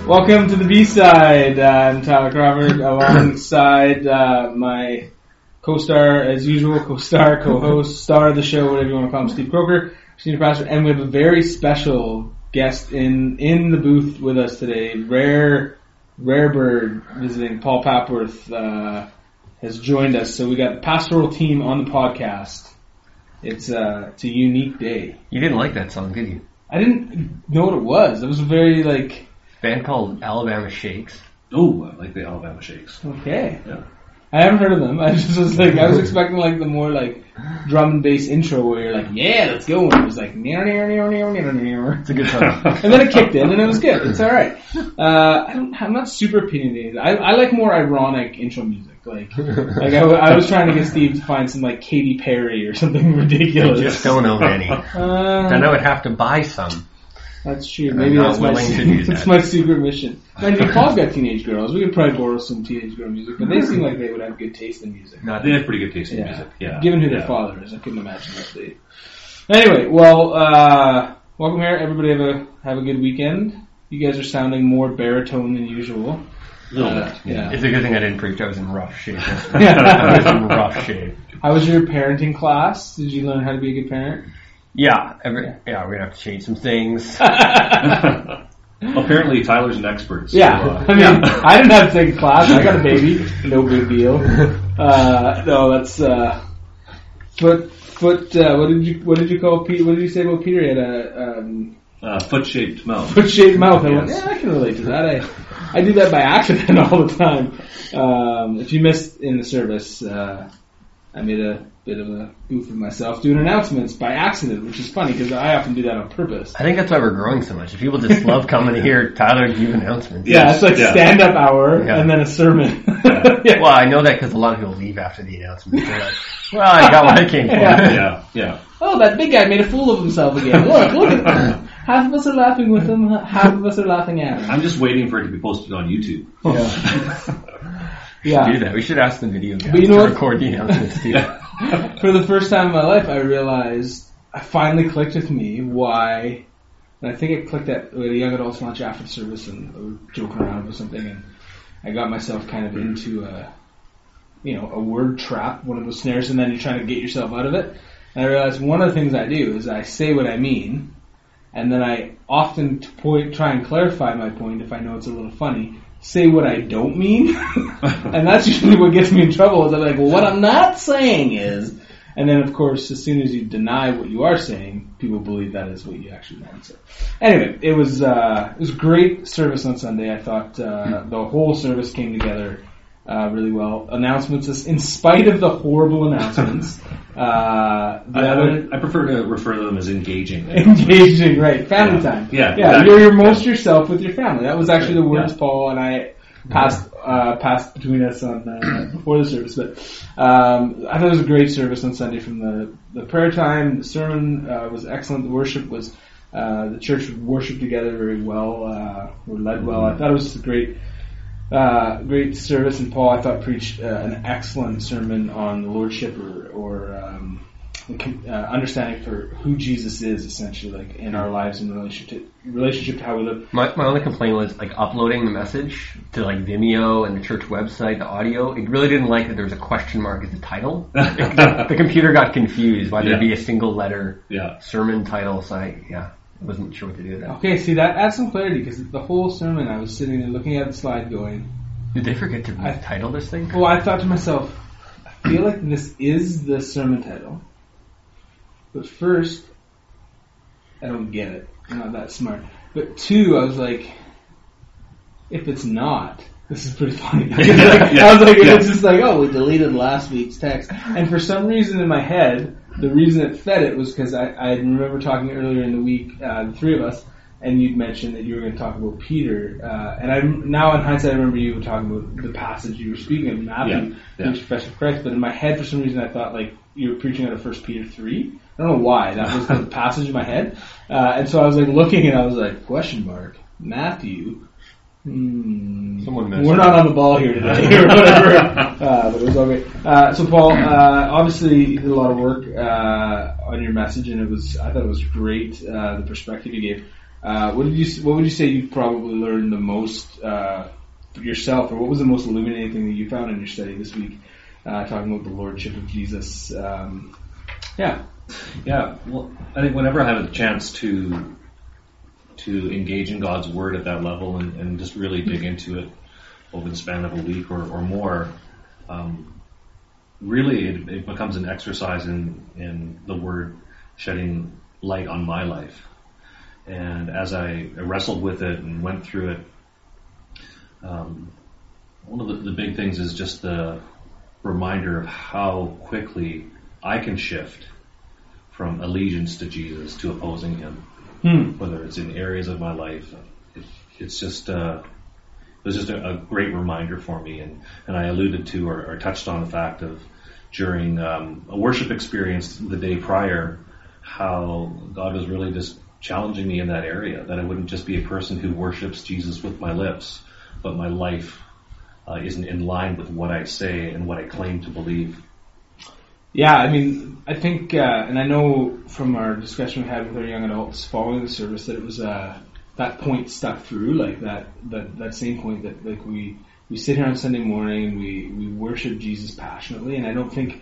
Welcome to the B-side. I'm Tyler Crawford, alongside my co-star, as usual, co-star, co-host, star of the show, whatever you want to call him, Steve Croker, senior pastor, and we have a very special guest in the booth with us today. Rare bird visiting. Paul Papworth has joined us, so we got the pastoral team on the podcast. It's a unique day. You didn't like that song, did you? I didn't know what it was. It was a very band called Alabama Shakes. Oh, I like the Alabama Shakes. Okay. Yeah. I haven't heard of them. I just was I was expecting the more drum and bass intro where you're yeah, let's go. And it was It's a good song. And then it kicked in and it was good. It's alright. I'm not super opinionated. I like more ironic intro music. I was trying to get Steve to find some Katy Perry or something ridiculous. I just don't know any. Then I would have to buy some. That's true. Maybe that's my secret mission. And Paul's got teenage girls. We could probably borrow some teenage girl music, but they seem like they would have good taste in music. No, they have pretty good taste in music. Yeah. Given who their father is, I couldn't imagine that they. Anyway, well, welcome here. Everybody have a good weekend. You guys are sounding more baritone than usual. A little bit. Yeah. It's a good thing I didn't preach. I was in rough shape. I was in rough shape. How was your parenting class? Did you learn how to be a good parent? Yeah, we're gonna have to change some things. Apparently, Tyler's an expert. So, I didn't have to take a class. I got a baby. No big deal. No, that's foot. What did you call Peter? What did you say about Peter? He had a foot-shaped mouth. Foot-shaped mouth. I went, I can relate to that. I do that by accident all the time. If you missed in the service, I made a bit of a goof of myself doing announcements by accident, which is funny because I often do that on purpose. I think that's why we're growing so much. If people just love coming to hear Tyler give announcements. Yeah, it's stand-up hour and then a sermon. Yeah. Well, I know that because a lot of people leave after the announcement. They're like, well, I got what I came for. Yeah. Oh, that big guy made a fool of himself again. Look at that. Half of us are laughing with him, half of us are laughing at him. I'm just waiting for it to be posted on YouTube. Yeah. We should do that. We should ask the video guys to record the announcements too. For the first time in my life, I realized, I finally clicked with me why, and I think it clicked at a young adults lunch after the service and we were joking around with something and I got myself kind of into a word trap, one of those snares, and then you're trying to get yourself out of it. And I realized one of the things I do is I say what I mean, and then I often try and clarify my point if I know it's a little funny. Say what I don't mean, and that's usually what gets me in trouble. Is I'm like, well, what I'm not saying is, and then of course, as soon as you deny what you are saying, people believe that is what you actually meant. So, anyway, it was great service on Sunday. I thought the whole service came together really well. Announcements, in spite of the horrible announcements. I prefer to refer to them as engaging. Engaging, right. Family time. Yeah. Exactly. You're most yourself with your family. That was actually the words Paul and I passed between us on before the service. But I thought it was a great service on Sunday from the prayer time. The sermon was excellent. The worship was, the church worshiped together very well, were led well. I thought it was a great service, and Paul, I thought, preached an excellent sermon on the lordship or understanding for who Jesus is, essentially, in our lives in relationship to how we live. My only complaint was uploading the message to Vimeo and the church website, the audio. It really didn't like that there was a question mark as the title. The computer got confused why there'd be a single letter sermon title. So I wasn't sure what to do with that. Okay, see, that adds some clarity, because the whole sermon I was sitting there looking at the slide going... Did they forget to title this thing? Well, I thought to myself, I feel like this is the sermon title, but first, I don't get it. I'm not that smart. But two, I was like, if it's not, this is pretty funny. I was like, it's just we deleted last week's text. And for some reason in my head, the reason it fed it was because I remember talking earlier in the week, the three of us, and you'd mentioned that you were going to talk about Peter. And now in hindsight, I remember you were talking about the passage you were speaking of, Matthew, the confession of Christ. But in my head, for some reason, I thought you were preaching out of 1 Peter 3. I don't know why. That was the passage in my head. And so I was looking, and I was question mark, Matthew. We're not on the ball here today, or whatever. But it was all great. So Paul, obviously you did a lot of work on your message, and I thought it was great, the perspective you gave. What would you say you probably learned the most yourself, or what was the most illuminating thing that you found in your study this week, talking about the Lordship of Jesus? Yeah. Well, I think whenever I have a chance to engage in God's Word at that level and just really dig into it over the span of a week or more, really it becomes an exercise in the Word shedding light on my life. And as I wrestled with it and went through it, one of the big things is just the reminder of how quickly I can shift from allegiance to Jesus to opposing him, whether it's in areas of my life. It was just a great reminder for me, and I alluded to or touched on the fact of during a worship experience the day prior, how God was really just challenging me in that area, that I wouldn't just be a person who worships Jesus with my lips, but my life isn't in line with what I say and what I claim to believe. Yeah, I mean, I think, and I know from our discussion we had with our young adults following the service that it was that point stuck through, like that same point that like we sit here on Sunday morning and we worship Jesus passionately, and I don't think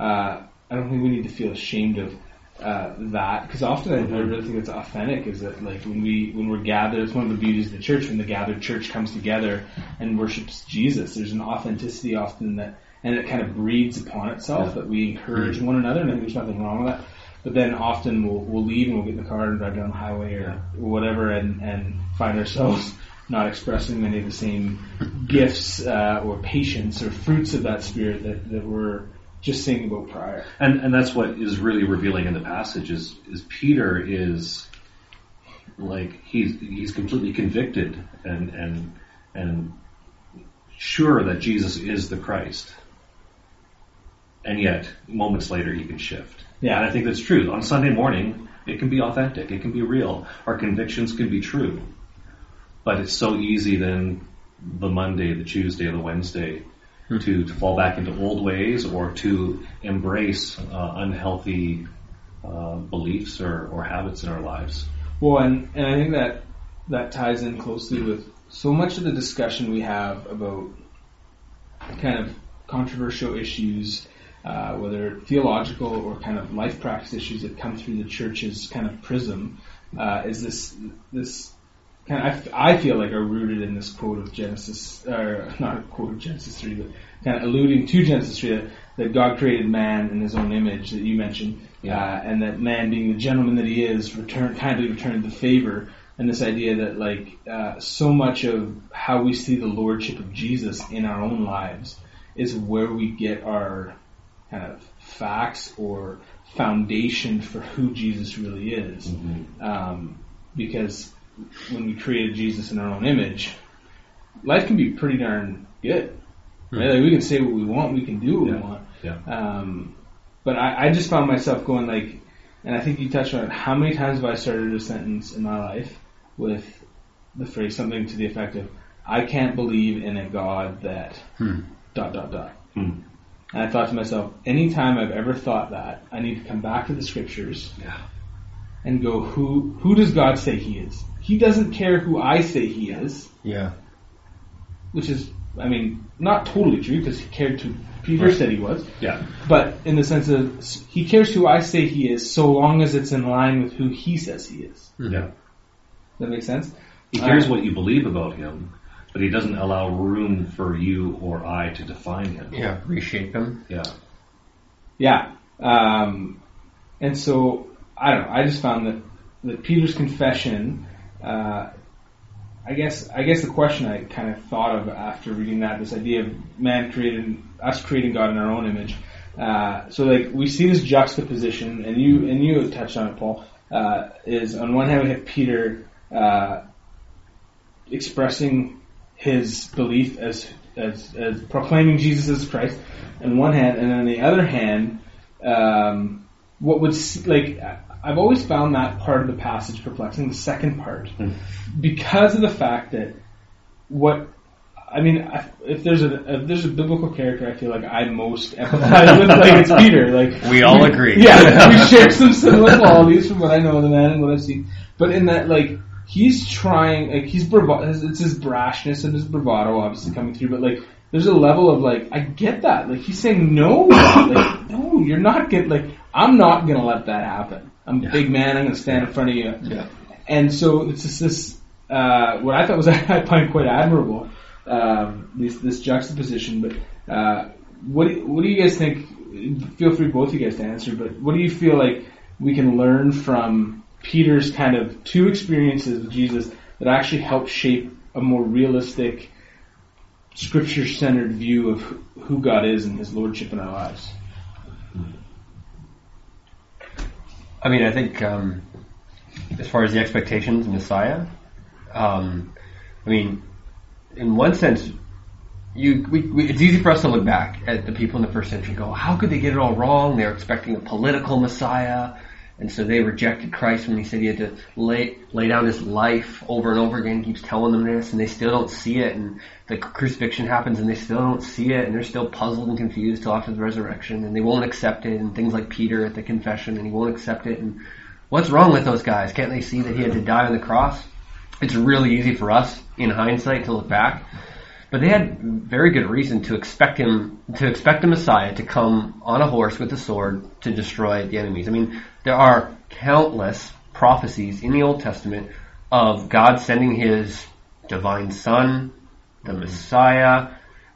we need to feel ashamed of that, because often I really think it's authentic. Is that like when we're gathered, it's one of the beauties of the church, when the gathered church comes together and worships Jesus. There's an authenticity often that. And it kind of breeds upon itself that we encourage one another, and I think there's nothing wrong with that. But then often we'll leave and we'll get in the car and drive down the highway or whatever and find ourselves not expressing many of the same gifts or patience or fruits of that spirit that we're just singing about prior. And that's what is really revealing in the passage is Peter is like he's completely convicted and sure that Jesus is the Christ. And yet, moments later, he can shift. Yeah. And I think that's true. On Sunday morning, it can be authentic. It can be real. Our convictions can be true. But it's so easy then the Monday, the Tuesday, the Wednesday to fall back into old ways or to embrace unhealthy beliefs or habits in our lives. Well, and I think that ties in closely with so much of the discussion we have about kind of controversial issues, whether theological or kind of life practice issues that come through the church's kind of prism, is this kind of, I feel like are rooted in this quote of Genesis, or not a quote of Genesis 3, but kind of alluding to Genesis 3, that God created man in his own image that you mentioned, and that man, being the gentleman that he is, kindly returned the favor. And this idea that like so much of how we see the lordship of Jesus in our own lives is where we get our kind of facts or foundation for who Jesus really is. Because when we created Jesus in our own image, life can be pretty darn good. Right? Like we can say what we want, we can do what we want. Yeah. But I just found myself going like, and I think you touched on it, how many times have I started a sentence in my life with the phrase something to the effect of, I can't believe in a God that... ... And I thought to myself, anytime I've ever thought that, I need to come back to the scriptures and go, who does God say he is? He doesn't care who I say he is. Yeah. Which is, I mean, not totally true, because he cared to Peter said he was. Yeah. But in the sense of, he cares who I say he is so long as it's in line with who he says he is. Yeah. Does that make sense? He cares what you believe about him, but he doesn't allow room for you or I to define him. Yeah, reshape him. Yeah. Yeah. And so, I don't know, I just found that Peter's confession, I guess the question I kind of thought of after reading that, this idea of us creating God in our own image. So like, we see this juxtaposition, and you touched on it, Paul, is on one hand we have Peter, expressing his belief as proclaiming Jesus as Christ on one hand, and on the other hand, what would like I've always found that part of the passage perplexing, the second part, because of the fact that if there's a biblical character I feel like I most empathize with, like it's Peter. Like we all agree. Yeah, we share some similar qualities from what I know of the man and what I've seen. But in that, like, he's trying, like, it's his brashness and his bravado obviously coming through, but like, there's a level of like, I get that. Like, he's saying, no, like, no, you're not getting, like, I'm not going to let that happen. I'm a big man, I'm going to stand in front of you. Yeah. And so it's just this, what I thought was, I find quite admirable, this juxtaposition, but, what do you guys think? Feel free, both of you guys, to answer, but what do you feel like we can learn from Peter's kind of two experiences with Jesus that actually help shape a more realistic, scripture-centered view of who God is and his lordship in our lives? I mean, I think as far as the expectations of Messiah, I mean, in one sense, it's easy for us to look back at the people in the first century and go, how could they get it all wrong? They're expecting a political Messiah, and so they rejected Christ when he said he had to lay down his life over and over again. He keeps telling them this, and they still don't see it, and the crucifixion happens, and they still don't see it, and they're still puzzled and confused till after the resurrection, and they won't accept it, and things like Peter at the confession, and he won't accept it, and what's wrong with those guys? Can't they see that he had to die on the cross? It's really easy for us, in hindsight, to look back. But they had very good reason to expect a Messiah to come on a horse with a sword to destroy the enemies. I mean, there are countless prophecies in the Old Testament of God sending his divine Son, the Messiah,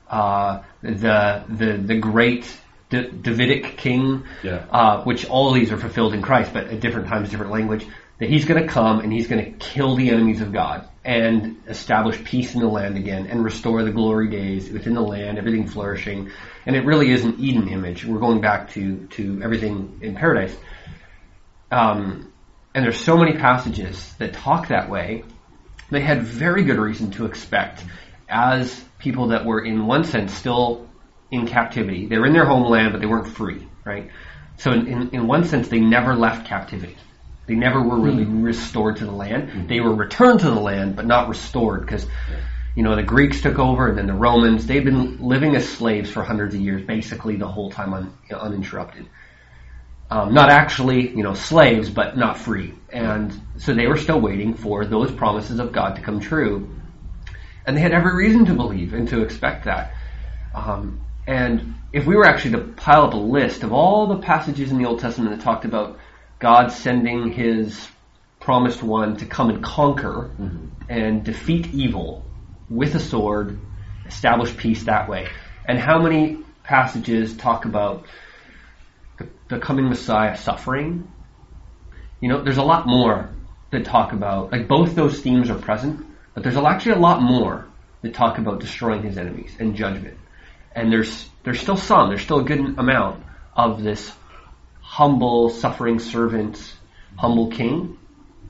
the great Davidic king, which all these are fulfilled in Christ, but at different times, different language, that he's going to come and he's going to kill the enemies of God and establish peace in the land again and restore the glory days within the land, everything flourishing. And it really is an Eden image. We're going back to everything in paradise. And there's so many passages that talk that way. They had very good reason to expect, as people that were in one sense still in captivity. They were in their homeland, but they weren't free, right? So in one sense, they never left captivity. They never were really restored to the land. Mm-hmm. They were returned to the land, but not restored, because, the Greeks took over, and then the Romans. They'd been living as slaves for hundreds of years, basically the whole time uninterrupted. Not actually, slaves, but not free. And so they were still waiting for those promises of God to come true. And they had every reason to believe and to expect that. And if we were actually to pile up a list of all the passages in the Old Testament that talked about God sending his promised one to come and conquer and defeat evil with a sword, establish peace that way. And how many passages talk about the coming Messiah suffering? There's a lot more that talk about, like, both those themes are present, but there's actually a lot more that talk about destroying his enemies and judgment. And there's still a good amount of this humble, suffering servant, humble king.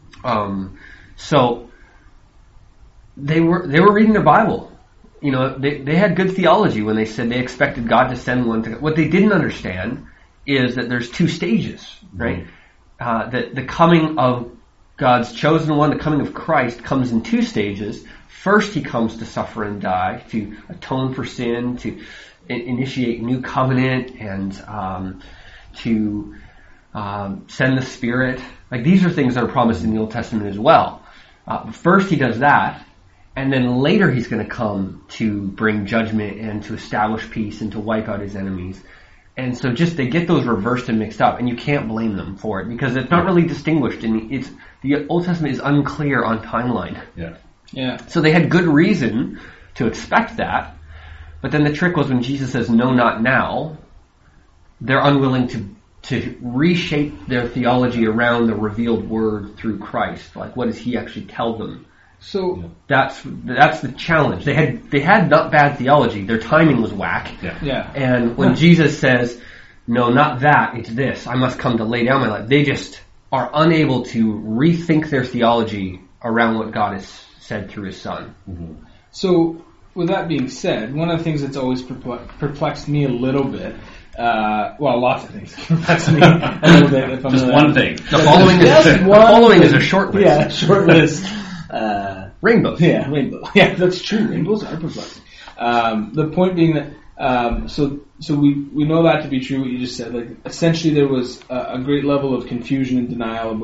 So they were reading their Bible. They had good theology when they said they expected God to send one to. What they didn't understand is that there's two stages, right? That the coming of God's chosen one, the coming of Christ, comes in two stages. First, he comes to suffer and die, to atone for sin, to initiate new covenant, and to send the Spirit. Like, these are things that are promised in the Old Testament as well. First he does that, and then later he's going to come to bring judgment and to establish peace and to wipe out his enemies. And so they get those reversed and mixed up, and you can't blame them for it, because it's not really distinguished. The Old Testament is unclear on timeline. Yeah. So they had good reason to expect that, but then the trick was when Jesus says, no, not now, they're unwilling to reshape their theology around the revealed word through Christ. Like, what does he actually tell them? So that's the challenge. They had not bad theology. Their timing was whack. Yeah. And when Jesus says, no, not that, it's this, I must come to lay down my life, they just are unable to rethink their theology around what God has said through his Son. Mm-hmm. So, with that being said, one of the things that's always perplexed me a little bit, lots of things perplex me a little bit. Just one thing. The following is a short list. Yeah, short list. Rainbows. Yeah, rainbow. Yeah, that's true. Rainbows are perplexing. The point being that, so we know that to be true, what you just said. Like, essentially there was a great level of confusion and denial about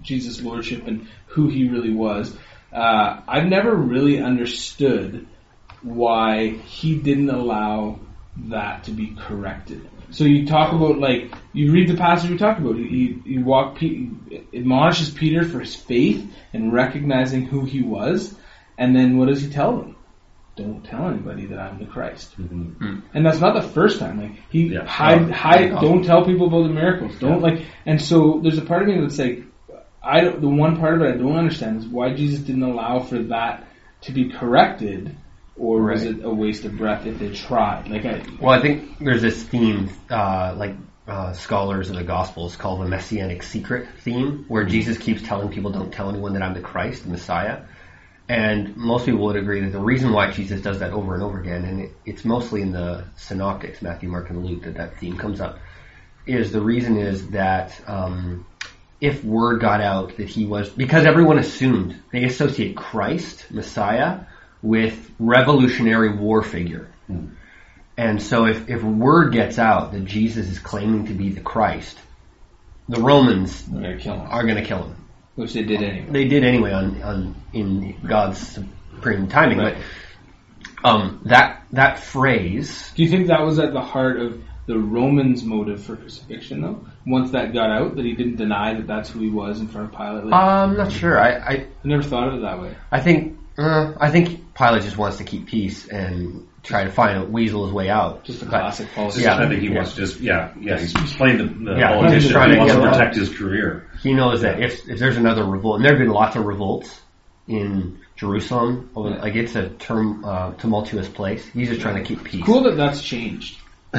Jesus' lordship and who he really was. I've never really understood why he didn't allow that to be corrected. So you talk about, like, you read the passage we talked about. He admonishes Peter for his faith and recognizing who he was, and then what does he tell them? Don't tell anybody that I'm the Christ. Mm-hmm. And that's not the first time. Like hide. Don't tell people about the miracles. And so there's a part of me that's like, the one part of it I don't understand is why Jesus didn't allow for that to be corrected. Or was it a waste of breath if they tried? I think there's this theme, scholars of the Gospels call the Messianic secret theme, where Jesus keeps telling people, don't tell anyone that I'm the Christ, the Messiah. And most people would agree that the reason why Jesus does that over and over again, and it's mostly in the Synoptics, Matthew, Mark, and Luke, that theme comes up, is the reason is that if word got out that he was, because everyone assumed, they associate Christ, Messiah, with revolutionary war figure. And so if word gets out that Jesus is claiming to be the Christ, the Romans are going to kill him. Which they did anyway. They did anyway in God's supreme timing. Right. But that phrase... Do you think that was at the heart of the Romans' motive for crucifixion, though? Once that got out, that he didn't deny that that's who he was in front of Pilate? I'm not sure. I never thought of it that way. I think Pilate just wants to keep peace and try to weasel his way out. Just a classic politician. Yeah, I think he wants to just, he's playing the politician. He wants to protect his career. He knows that if there's another revolt, and there have been lots of revolts in Jerusalem, it's a tumultuous place. He's just trying to keep peace. Cool that that's changed. We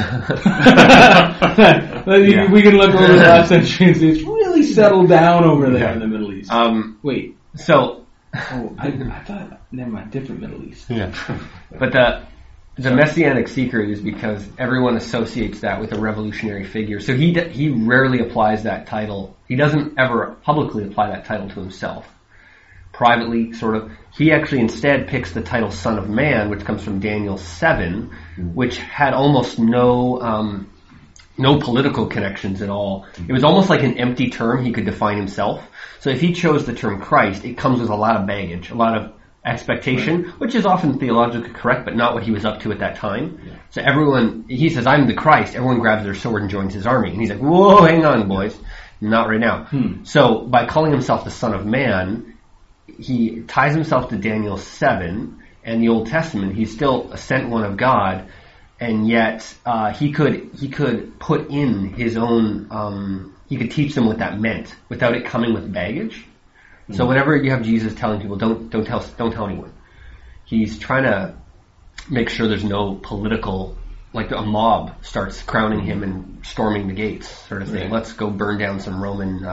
can look over the last century and see it's really settled down over there in the Middle East. Wait. So... I thought, never mind, different Middle East. Yeah. But the Messianic secret is because everyone associates that with a revolutionary figure. So he rarely applies that title. He doesn't ever publicly apply that title to himself. Privately, sort of. He actually instead picks the title Son of Man, which comes from Daniel 7, which had almost no political connections at all. It was almost like an empty term he could define himself. So if he chose the term Christ, it comes with a lot of baggage, a lot of expectation, which is often theologically correct, but not what he was up to at that time. Yeah. So he says, I'm the Christ, everyone grabs their sword and joins his army. And he's like, whoa, hang on, boys. Not right now. So by calling himself the Son of Man, he ties himself to Daniel 7 and the Old Testament. He's still a sent one of God, and yet he could put in his own... he could teach them what that meant without it coming with baggage. Mm-hmm. So whenever you have Jesus telling people, don't tell anyone, he's trying to make sure there's no political, like a mob starts crowning him and storming the gates, sort of thing. Right. Let's go burn down some Roman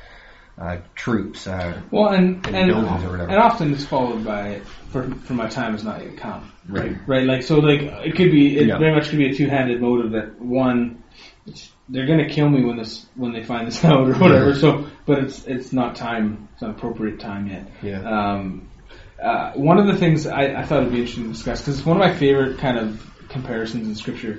troops. And often it's followed by, for my time has not yet come. Right. Right. It could be. It very much could be a two-handed motive. That one, they're going to kill me when they find this out or whatever. So, but it's not time. It's not appropriate time yet. Yeah. One of the things I thought it'd be interesting to discuss, because it's one of my favorite kind of comparisons in Scripture,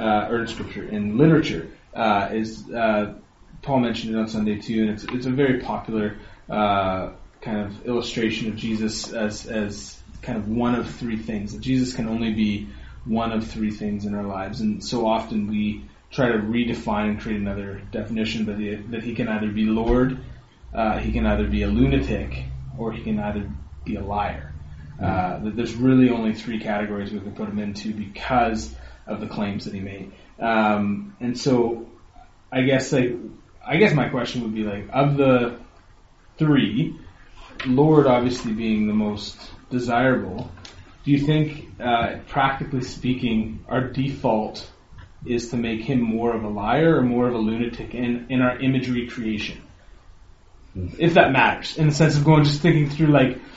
in literature, is Paul mentioned it on Sunday too, and it's a very popular kind of illustration of Jesus as kind of one of three things. That Jesus can only be one of three things in our lives, and so often we try to redefine and create another definition, that he can either be Lord, he can either be a lunatic, or he can either be a liar. That there's really only three categories we can put him into because of the claims that he made. And so, I guess my question would be of the three, Lord obviously being the most desirable, do you think, practically speaking, our default is to make him more of a liar or more of a lunatic in our imagery creation? If that matters, in the sense of just thinking through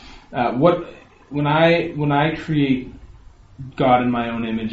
when I create God in my own image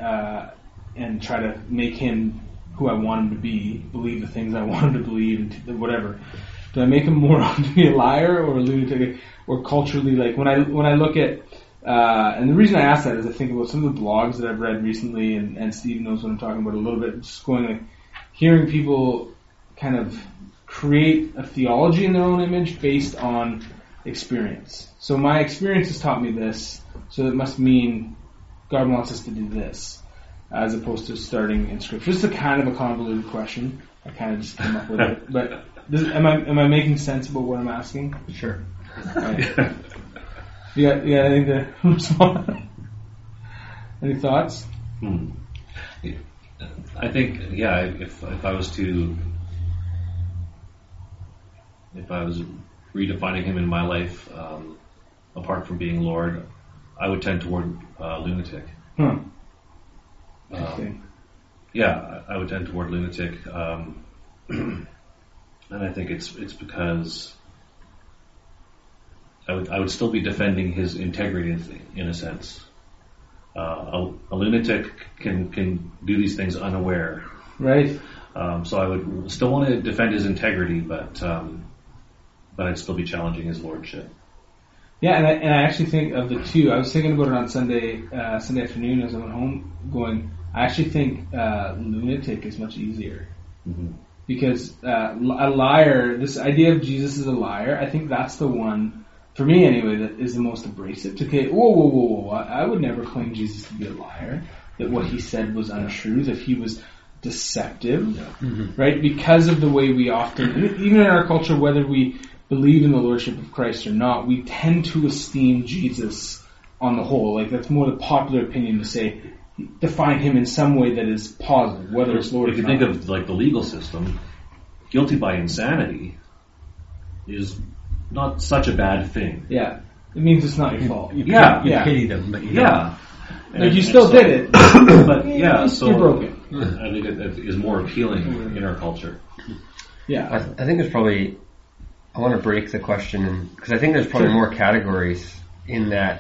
and try to make him who I want him to be, believe the things I want him to believe, and whatever. Do I make him more to be a liar or a lunatic, or culturally? When I look at, and the reason I ask that is I think about some of the blogs that I've read recently, and Steve knows what I'm talking about a little bit. Just hearing people kind of create a theology in their own image based on experience. So my experience has taught me this, so it must mean God wants us to do this, as opposed to starting in Scripture. This is a kind of a convoluted question. I kind of just came up with it. But am I making sense about what I'm asking? Sure. Right. You got anything to respond? Any thoughts? I think, if I was redefining him in my life, apart from being Lord, I would tend toward lunatic. Interesting. I would tend toward lunatic, and I think it's because I would still be defending his integrity in a sense. A lunatic can do these things unaware, right? So I would still want to defend his integrity, but I'd still be challenging his lordship. Yeah, and I actually think of the two. I was thinking about it on Sunday afternoon as I went home, going, I actually think lunatic is much easier. Mm-hmm. Because a liar, this idea of Jesus as a liar, I think that's the one, for me anyway, that is the most abrasive. To say, whoa, I would never claim Jesus to be a liar, that what he said was untrue, that he was deceptive, right? Because of the way we often, even in our culture, whether we believe in the lordship of Christ or not, we tend to esteem Jesus on the whole. Like, that's more the popular opinion to say, define him in some way that is positive, whether it's Lord or not. If you think of like the legal system, guilty by insanity is not such a bad thing. Yeah, it means it's not your fault. You pity them, but like you still did it, but so you're broken. I think it is more appealing in our culture. Yeah, I think there's probably, I want to break the question, because I think there's probably more categories in that.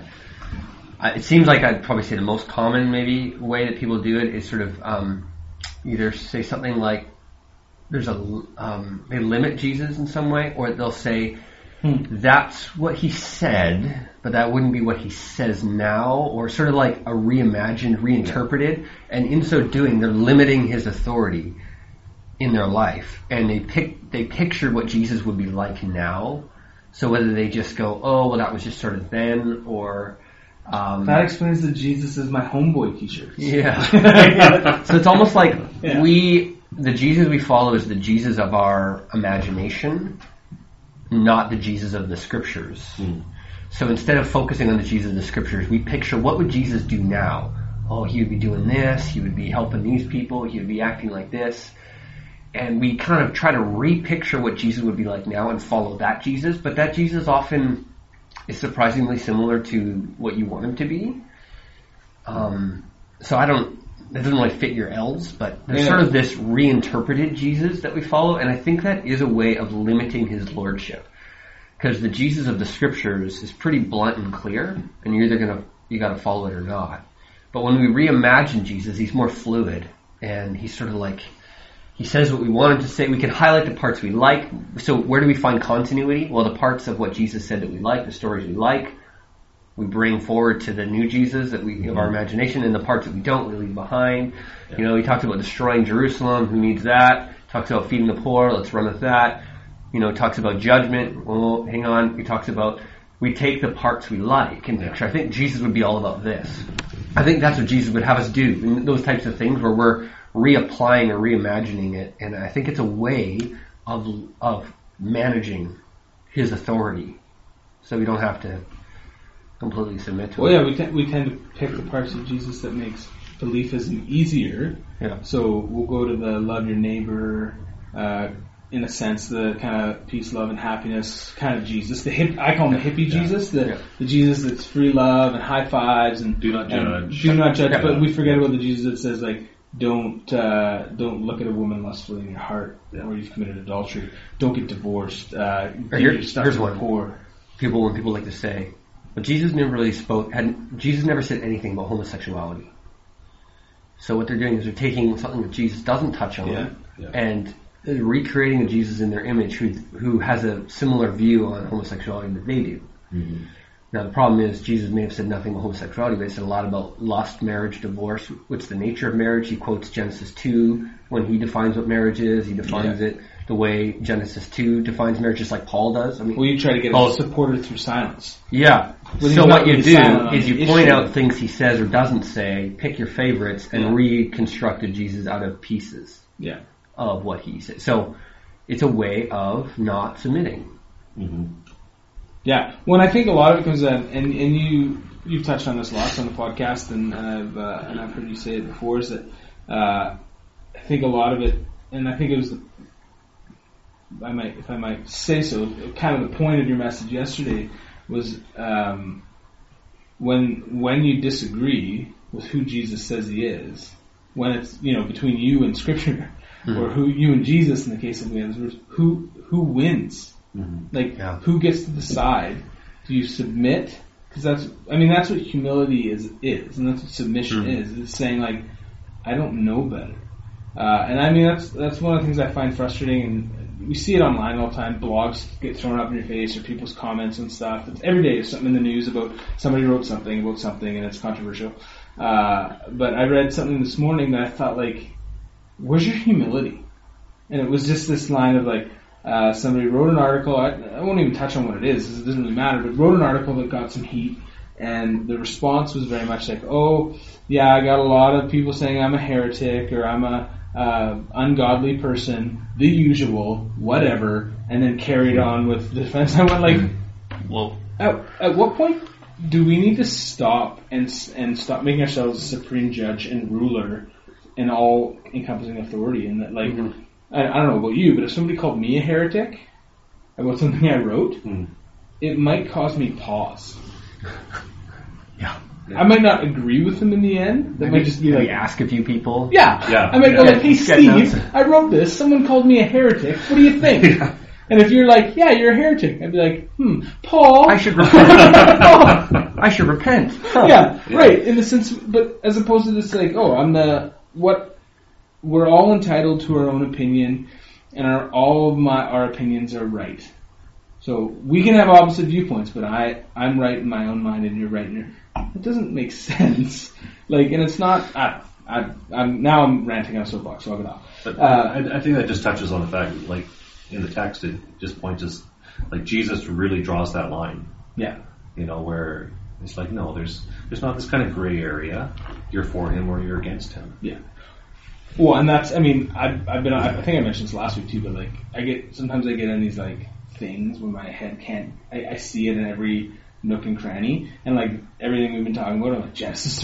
It seems like I'd probably say the most common maybe way that people do it is sort of either say something like there's they limit Jesus in some way, or they'll say that's what he said, but that wouldn't be what he says now, or sort of like a reimagined, reinterpreted, and in so doing they're limiting his authority in their life, and they picture what Jesus would be like now. So whether they just go, oh well, that was just sort of then, or that explains the Jesus is my homeboy t-shirts. Yeah. So it's almost like the Jesus we follow is the Jesus of our imagination, not the Jesus of the Scriptures. So instead of focusing on the Jesus of the Scriptures, we picture, what would Jesus do now? Oh, he would be doing this, he would be helping these people, he would be acting like this. And we kind of try to repicture what Jesus would be like now and follow that Jesus, but that Jesus often is surprisingly similar to what you want him to be. So that doesn't really fit your L's, but there's sort of this reinterpreted Jesus that we follow, and I think that is a way of limiting his lordship. Because the Jesus of the Scriptures is pretty blunt and clear, and you're either you gotta follow it or not. But when we reimagine Jesus, he's more fluid, and he's sort of like, he says what we want him to say. We can highlight the parts we like. So where do we find continuity? Well, the parts of what Jesus said that we like, the stories we like, we bring forward to the new Jesus that we of our imagination, and the parts that we don't, we leave behind. Yeah. He talks about destroying Jerusalem. Who needs that? Talks about feeding the poor. Let's run with that. Talks about judgment. Well, hang on. He talks about, we take the parts we like and picture. I think Jesus would be all about this. I think that's what Jesus would have us do. And those types of things where we're reapplying or reimagining it, and I think it's a way of managing his authority, so we don't have to completely submit to it. Well, yeah, we tend to pick the parts of Jesus that makes beliefism easier. Yeah. So we'll go to the love your neighbor, in a sense, the kind of peace, love, and happiness kind of Jesus. I call him the hippie Jesus, the Jesus that's free love and high fives and do not judge. Do not judge. But we forget about the Jesus that says, like, don't look at a woman lustfully in your heart, or you've committed adultery. Don't get divorced. Here's one. Poor. When people like to say, but Jesus never really Jesus never said anything about homosexuality. So what they're doing is they're taking something that Jesus doesn't touch on and recreating a Jesus in their image who has a similar view on homosexuality that they do. Mm-hmm. Now the problem is Jesus may have said nothing about homosexuality, but he said a lot about lust, marriage, divorce. What's the nature of marriage? He quotes Genesis 2 when he defines what marriage is. He defines it. the way Genesis 2 defines marriage, just like Paul does. I mean, well, you try to get it supported through silence. Yeah. So what you do is you point out things he says or doesn't say, pick your favorites, and reconstruct Jesus out of pieces of what he says. So it's a way of not submitting. Mm-hmm. Yeah. Well, I think a lot of it comes in, and you've touched on this lots on the podcast, and I've heard you say it before, is that I think a lot of it, and I think it was if I might say so, kind of the point of your message yesterday was when you disagree with who Jesus says he is, when it's between you and Scripture, or who you and Jesus in the case of the who wins, who gets to decide? Do you submit? Because that's what humility is, and that's what submission is. It's saying like, I don't know better, and I mean that's one of the things I find frustrating, and we see it online all the time. Blogs get thrown up in your face, or people's comments and stuff. It's every day there's something in the news about somebody wrote something about something, and it's controversial. But I read something this morning that I thought, like, where's your humility? And it was just this line of like, somebody wrote an article. I won't even touch on what it is, because it doesn't really matter. But wrote an article that got some heat, and the response was very much like, "Oh, yeah, I got a lot of people saying I'm a heretic or I'm a ungodly person, the usual, whatever," and then carried on with the defense. I went like, "Well, at what point do we need to stop and stop making ourselves a supreme judge and ruler and all encompassing authority?" And that, like, I don't know about you, but if somebody called me a heretic about something I wrote, it might cause me pause. Yeah. I might not agree with them in the end. That might just be like, ask a few people. Yeah. I might go like, "Hey Steve, I wrote this. Someone called me a heretic. What do you think?" And if you're like, "Yeah, you're a heretic," I'd be like, Paul, I should repent. I should repent. Huh. Yeah, right. In the sense, but as opposed to this, like, we're all entitled to our own opinion, and all of our opinions are right. So we can have opposite viewpoints, but I'm right in my own mind, and you're right in your. It doesn't make sense. Like, and it's not. I'm ranting on a soapbox, so I'll get off. But I think that just touches on the fact that, like, in the text, it just points us, like, Jesus really draws that line. Yeah. Where it's like, no, there's not this kind of gray area. You're for him or you're against him. Yeah. Well, and that's. I mean, I've been. I think I mentioned this last week too, but like, sometimes I get in these like things where my head can't. I see it in every nook and cranny, and like everything we've been talking about, I'm like, Genesis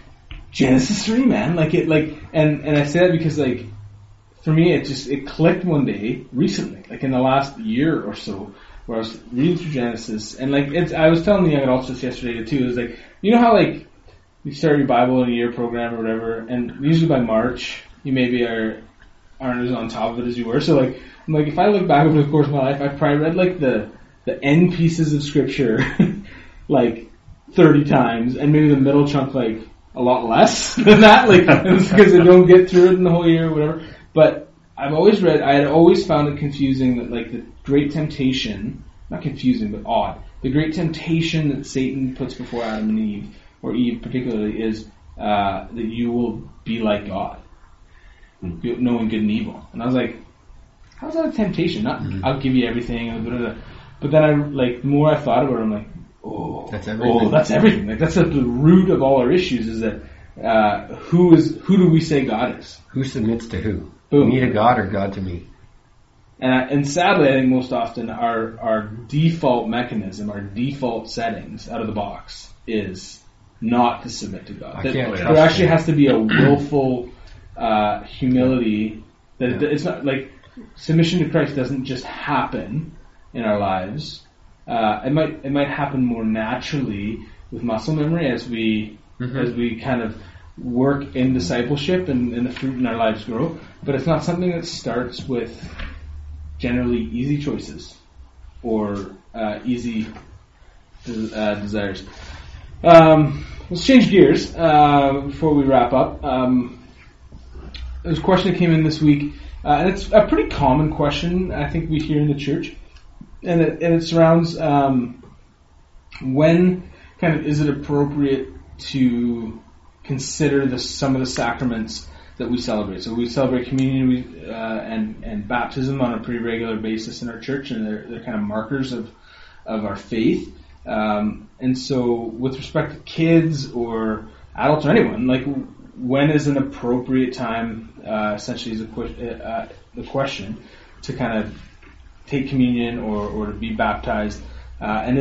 3, man. Like it, like, and I say that because, like, for me, it clicked one day recently, like in the last year or so, where I was reading through Genesis, and like I was telling the young adults this yesterday too. It was like, you know how like you start your Bible in a year program or whatever, and usually by March you maybe aren't as on top of it as you were. So like, I'm like, if I look back over the course of my life, I've probably read like the end pieces of scripture like 30 times, and maybe the middle chunk like a lot less than that, like, because I don't get through it in the whole year or whatever. But I had always found it confusing that, like, the great temptation, not confusing but odd, the great temptation that Satan puts before Adam and Eve, or Eve particularly, is that you will be like God, knowing good and evil. And I was like, how's that a temptation? Not, I'll give you everything, blah, blah, blah. But then the more I thought about it, I'm like, that's everything. Like, that's at the root of all our issues, is that who do we say God is? Who submits to who? Boom. Me to God or God to me? And sadly, I think most often our default mechanism, our default settings out of the box is not to submit to God. There actually has to be a willful humility. That it's not like submission to Christ doesn't just happen in our lives. It might happen more naturally with muscle memory as we kind of work in discipleship and the fruit in our lives grow. But it's not something that starts with generally easy choices or easy desires. Let's change gears before we wrap up. There's a question that came in this week, and it's a pretty common question I think we hear in the church, and it surrounds when kind of is it appropriate to consider some of the sacraments that we celebrate. So we celebrate communion and baptism on a pretty regular basis in our church, and they're kind of markers of our faith. And so with respect to kids or adults or anyone, like, when is an appropriate time, essentially is the question, to kind of take communion or to be baptized? And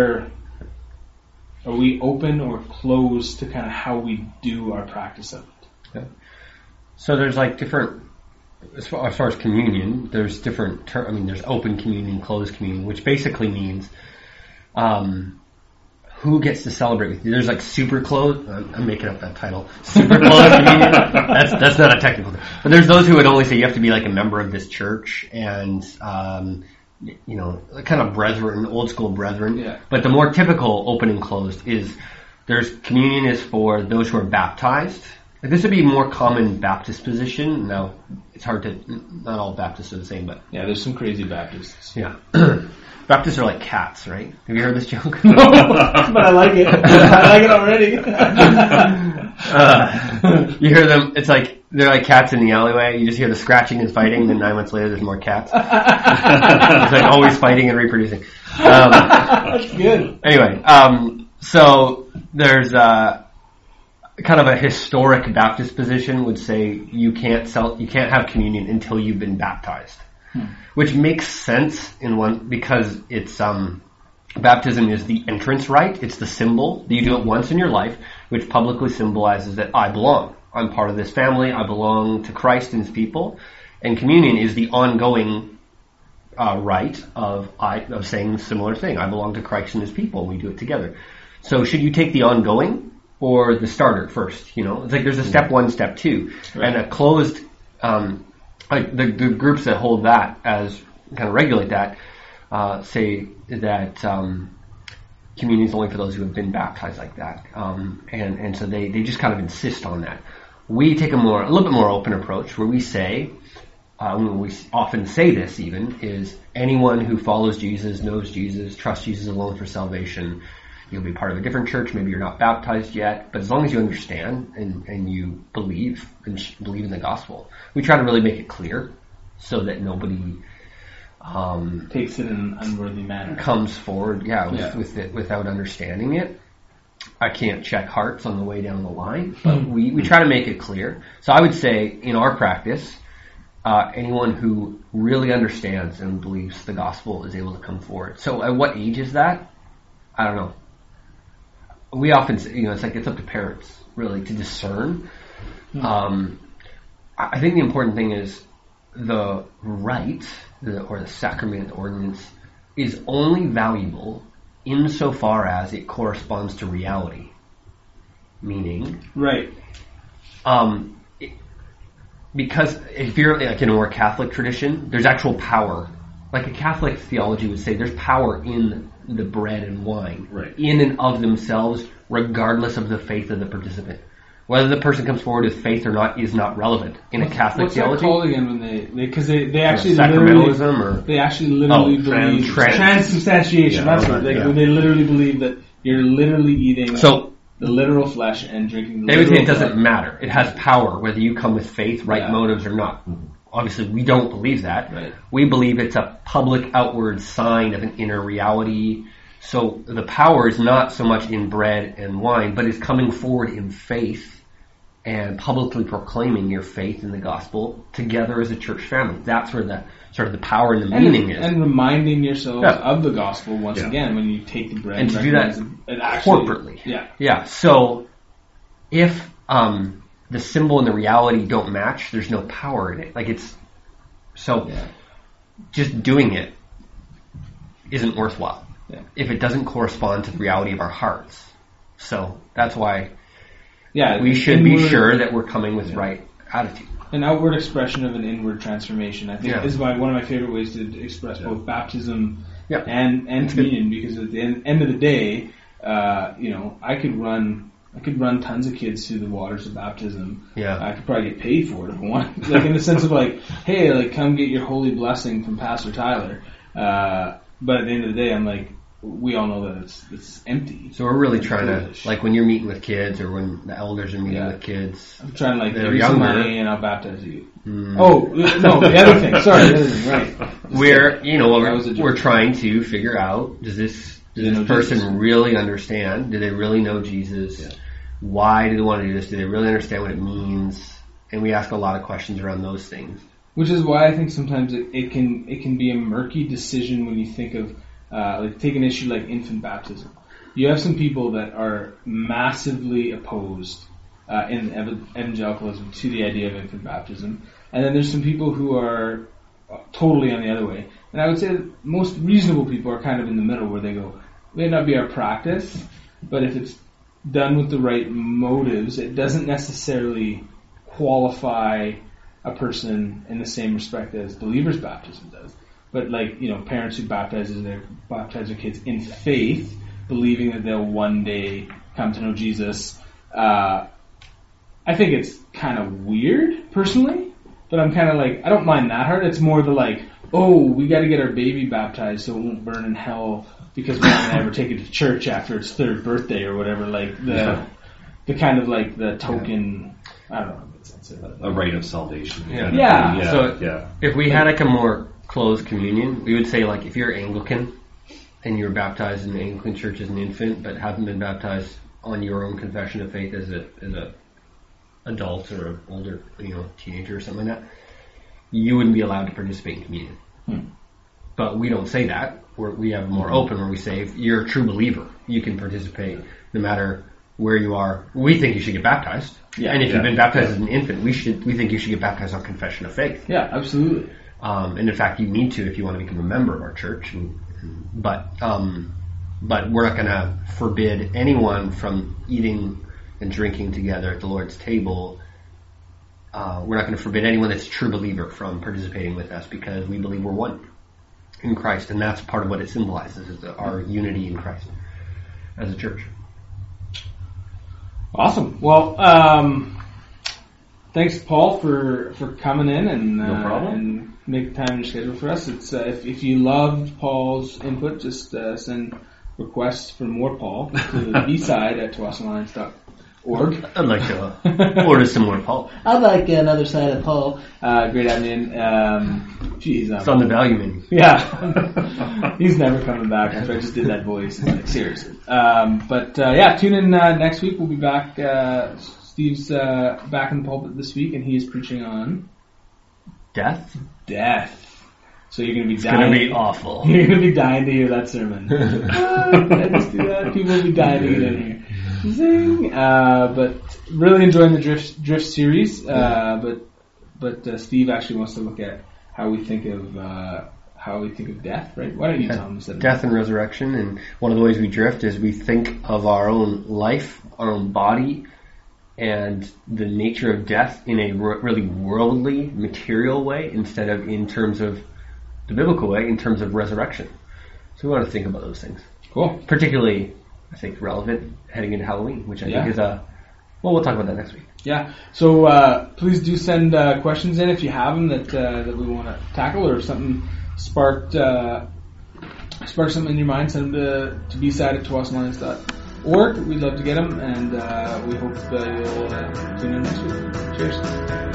are we open or closed to kind of how we do our practice of it? Okay. So there's like different, as far as communion, there's different there's open communion, closed communion, which basically means who gets to celebrate with you. There's like super closed, I'm making up that title, super closed communion. That's not a technical thing. But there's those who would only say you have to be like a member of this church and, kind of brethren, old school brethren. Yeah. But the more typical open and closed is communion is for those who are baptized. This would be a more common Baptist position. Now, it's hard to, not all Baptists are the same, but. Yeah, there's some crazy Baptists. Yeah. Baptists are like cats, right? Have you heard this joke? No, but I like it. I like it already. You hear them, it's like, they're like cats in the alleyway. You just hear the scratching and fighting, and then 9 months later there's more cats. It's like always fighting and reproducing. That's good. Anyway, so there's kind of a historic Baptist position would say you can't have communion until you've been baptized. Which makes sense because it's baptism is the entrance rite. It's the symbol. You do it once in your life, which publicly symbolizes that I belong. I'm part of this family. I belong to Christ and His people. And communion is the ongoing rite of saying the similar thing. I belong to Christ and His people, and we do it together. So should you take the ongoing or the starter first? It's like there's a step 1, step 2, right. And a closed. Like the groups that hold that as kind of regulate that say that communion is only for those who have been baptized like that, and so they just kind of insist on that. We take a little bit more open approach where we say, we often say this even, is anyone who follows Jesus, knows Jesus, trusts Jesus alone for salvation. You'll be part of a different church. Maybe you're not baptized yet, but as long as you understand and you believe in the gospel, we try to really make it clear so that nobody takes it in an unworthy manner, comes forward, with it without understanding it. I can't check hearts on the way down the line, but we try to make it clear. So I would say in our practice, anyone who really understands and believes the gospel is able to come forward. So at what age is that? I don't know. We often say, it's like it's up to parents really to discern. I think the important thing is the rite or the sacrament ordinance is only valuable insofar as it corresponds to reality. Meaning, right? Because if you're like in a more Catholic tradition, there's actual power. Like a Catholic theology would say, there's power in the bread and wine, right, in and of themselves, regardless of the faith of the participant. Whether the person comes forward with faith or not is not relevant in a Catholic theology. What's that called again when because they actually sacramentalism literally believe transubstantiation. That's right. They literally believe that you're literally eating the literal flesh and drinking the they literal would say it doesn't blood. matter. It has power whether you come with faith, right motives or not. Obviously, we don't believe that. Right. We believe it's a public outward sign of an inner reality. So the power is not so much in bread and wine, but is coming forward in faith and publicly proclaiming your faith in the gospel together as a church family. That's where the sort of the power and the meaning is. And reminding yourselves of the gospel once again when you take the bread and to do that corporately. Yeah. So if the symbol and the reality don't match, there's no power in it. Just doing it isn't worthwhile if it doesn't correspond to the reality of our hearts. So that's why we should be sure that we're coming with right attitude. An outward expression of an inward transformation, I think, is one of my favorite ways to express both baptism and communion, because at the end of the day, I could run tons of kids through the waters of baptism. Yeah. I could probably get paid for it if I want. Like in the sense of hey, come get your holy blessing from Pastor Tyler. But at the end of the day, I'm like, we all know that it's empty. So we're really trying to, like when you're meeting with kids or when the elders are meeting with kids. I'm trying to like give you some money and I'll baptize you. Oh, no, the other thing. Sorry, the other thing, right. We're trying to figure out, does this person really understand? Do they really know Jesus? Yeah. Why do they want to do this? Do they really understand what it means? And we ask a lot of questions around those things. Which is why I think sometimes it can be a murky decision when you think of like take an issue like infant baptism. You have some people that are massively opposed in evangelicalism to the idea of infant baptism, and then there's some people who are totally on the other way. And I would say that most reasonable people are kind of in the middle, where they go, it may not be our practice, but if it's done with the right motives, it doesn't necessarily qualify a person in the same respect as believers' baptism does. But like, parents who baptize their kids in faith, believing that they'll one day come to know Jesus, I think it's kind of weird, personally, but I'm kind of like, I don't mind that hard. It's more the like, we got to get our baby baptized so it won't burn in hell because we're not going to ever take it to church after its third birthday or whatever, like the kind of like the token, I don't know. A rite of salvation. So if we had like a more closed communion, we would say like if you're Anglican and you're baptized in the Anglican Church as an infant but haven't been baptized on your own confession of faith as a adult or an older teenager or something like that, you wouldn't be allowed to participate in communion. But we don't say that. We have more open where we say if you're a true believer, you can participate no matter where you are. We think you should get baptized. Yeah, and if you've been baptized as an infant, we think you should get baptized on confession of faith. Yeah, absolutely. And in fact, you need to if you want to become a member of our church. But we're not going to forbid anyone from eating and drinking together at the Lord's table. We're not going to forbid anyone that's a true believer from participating with us because we believe we're one in Christ, and that's part of what it symbolizes, is our unity in Christ as a church. Awesome. Well, thanks, Paul, for coming in and no problem. And make time in your schedule for us. It's if you loved Paul's input, just send requests for more Paul to the bside@tawasalliance.org. I'd like to order some more Paul. I'd like another side of Paul. Great afternoon. It's on the value menu. Yeah. He's never coming back after I just did that voice. Like, seriously. Tune in next week. We'll be back. Steve's back in the pulpit this week, and he is preaching on death. So you're going to be dying. It's going to be awful. You're going to be dying to hear that sermon. I just do that. People will be dying to get in here. Zing. But really enjoying the Drift series. But Steve actually wants to look at how we think of death, right? Why don't you tell him instead? Death and resurrection, and one of the ways we drift is we think of our own life, our own body, and the nature of death in a really worldly, material way instead of in terms of the biblical way, in terms of resurrection. So we want to think about those things. Cool. Particularly, I think, relevant heading into Halloween, which I think is we'll talk about that next week. Yeah. So please do send questions in if you have them that we want to tackle, or if something sparked something in your mind. Send them to bside@tawasalliance.org. We'd love to get them, and we hope you'll tune in next week. Cheers.